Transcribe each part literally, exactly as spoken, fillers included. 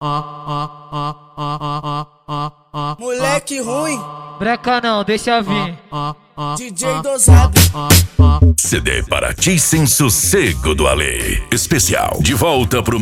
Moleque ruim, Breca não, deixa vir. D J dosado. C D para ti sem sossego do Ale. Especial de volta pro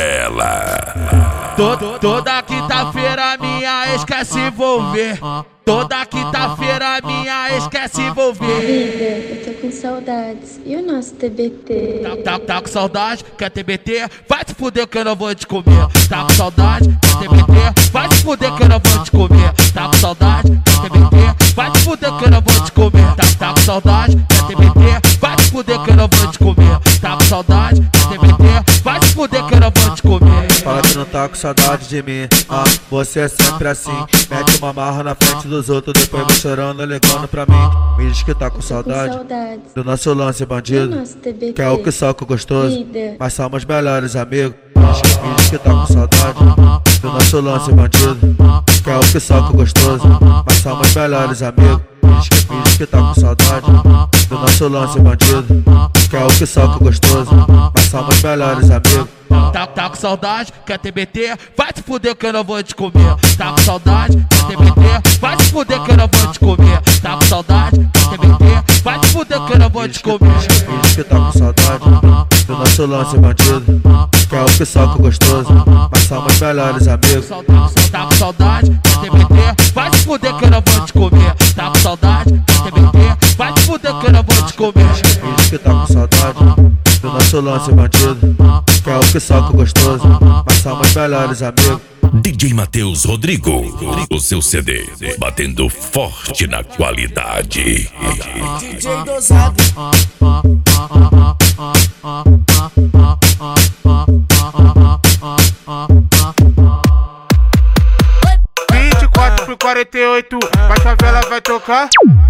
Mandela. Todo, toda quinta-feira minha ex quer se envolver. Toda quinta-feira minha ex quer se envolver. Vida, eu tô com saudades. E o nosso T B T? Tá, tá, tá com saudade, quer T B T? Vai te fuder que eu não vou te comer. Tá com saudade, quer T B T? Vai te fuder que eu não vou te comer. Tá com saudade, quer T B T? Vai te fuder que eu não vou te comer. Tá, tá com saudade, quer T B T? Vai te fuder que eu não vou te comer. Tá com saudade, quer T B T? Vai te fuder que eu não vou te comer. Fala que não tá com saudade de mim, ah, você é sempre assim. Mete uma marra na frente dos outros, depois vai chorando, ligando pra mim. Me diz que tá com saudade do nosso lance bandido, que é o que soca gostoso, mas somos melhores amigos. Me diz que, me diz que tá com saudade do nosso lance bandido, que é o que soca gostoso, mas somos melhores amigos. Me diz que, me diz que tá com saudade do nosso lance bandido, que é o que soca gostoso, mas somos melhores amigos. Tá, tá com saudade, quer T B T? Vai te fuder que eu não vou te comer. Tá com saudade, quer T B T? Vai te fuder que eu não vou te comer. Tá com saudade, quer T B T? Vai te fuder que eu não vou te comer. Me diz que tá com saudade do nosso lance bandido, que é o que soca gostoso, mas somos melhores amigos. Tá com saudade, quer T B T? Vai te fuder que eu não vou te comer. Tá com saudade, quer T B T? Vai te fuder que eu não vou te comer. Me diz que tá com saudade do nosso lance bandido, que é o que soca gostoso, mas somos melhores amigos. D J Matheus Rodrigo, o seu C D batendo forte na qualidade. D J dosado. vinte e quatro por quarenta e oito, vai favela vai tocar.